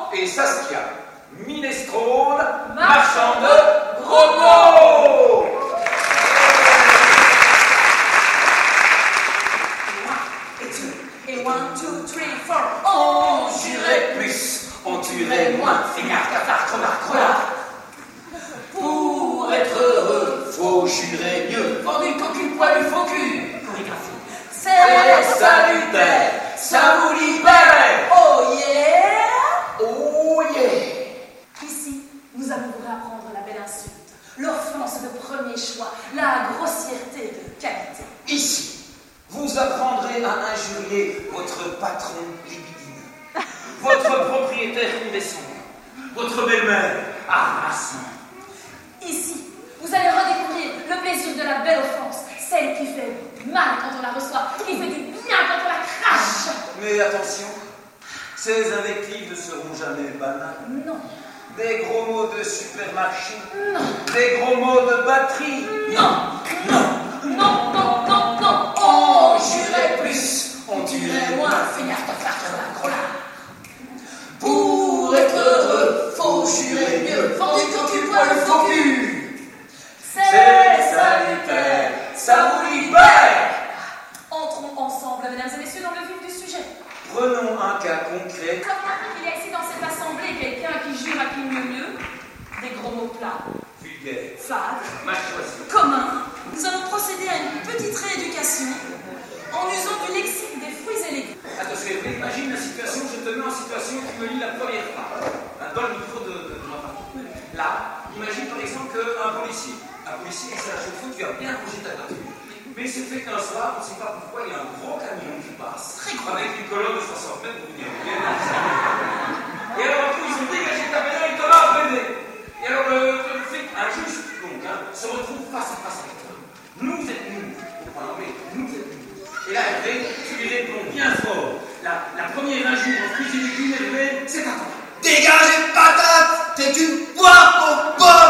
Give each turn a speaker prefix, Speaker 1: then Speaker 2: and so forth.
Speaker 1: et Saskia, minestrone, marchand de gros mots.
Speaker 2: Et 1, 2, 3, 4.
Speaker 1: On jurait plus, on tuerait moins, feignard, cafard, crevard, crevard. Pour être heureux, faut jurer mieux. Vendu cocu, poilu, faux cul.
Speaker 2: Chorégraphie.
Speaker 1: C'est salutaire, ça vous libère.
Speaker 2: Oh yeah!
Speaker 1: Oh yeah.
Speaker 2: Ici, nous allons vous réapprendre la belle insulte, l'offense de premier choix, la grossièreté de qualité.
Speaker 1: Ici, vous apprendrez à injurier votre patron libidine, votre propriétaire condescendant, votre belle-mère harassante.
Speaker 2: Ici, vous allez redécouvrir le plaisir de la belle offense, celle qui fait mal quand on la reçoit, qui fait du bien quand on la crache.
Speaker 1: Mais attention, ces invectives ne seront jamais banales.
Speaker 2: Non.
Speaker 1: Des gros mots de supermarché.
Speaker 2: Non.
Speaker 1: Des gros mots de batterie.
Speaker 2: Non. Non. Non, non, non, non.
Speaker 1: On jurait plus, on tuerait moins.
Speaker 2: Feignard, cafard, crevard, gros lard.
Speaker 1: Pour être heureux, faut jurer mieux.
Speaker 2: Vendu cocu, poilu, faux cul.
Speaker 1: C'est salutaire, ça vous libère.
Speaker 2: Entrons ensemble, mesdames et messieurs, dans le vif du sujet.
Speaker 1: Prenons un cas concret.
Speaker 2: Il y a ici dans cette assemblée quelqu'un qui jure à qui mieux, des gros mots plats,
Speaker 1: Vulgaire,
Speaker 2: fades,
Speaker 1: mal choisi.
Speaker 2: communs. Nous allons procéder à une petite rééducation en usant du lexique des fruits et légumes.
Speaker 1: Attention, imagine la situation, je te mets en situation, tu me lis la première phrase. Dans le micro de ma part. Là, imagine par exemple qu'un policier, c'est la chauffeur, tu as bien rangé ta voiture. Mais il se fait qu'un soir, on ne sait pas pourquoi, il y a un gros camion qui passe, très gros, avec une colonne de 60 mètres pour venir. Et alors, ils ont dégagé ta maison, ils te l'ont bébé. Et alors, le flic, injuste, donc, se retrouve face à face avec toi. Nous êtes nous. Nous êtes nous. Et là, Hervé, tu lui réponds bien fort. La première injure en fruits et légumes, Hervé, c'est à toi.
Speaker 3: Dégagez patate, t'es une poire au bol.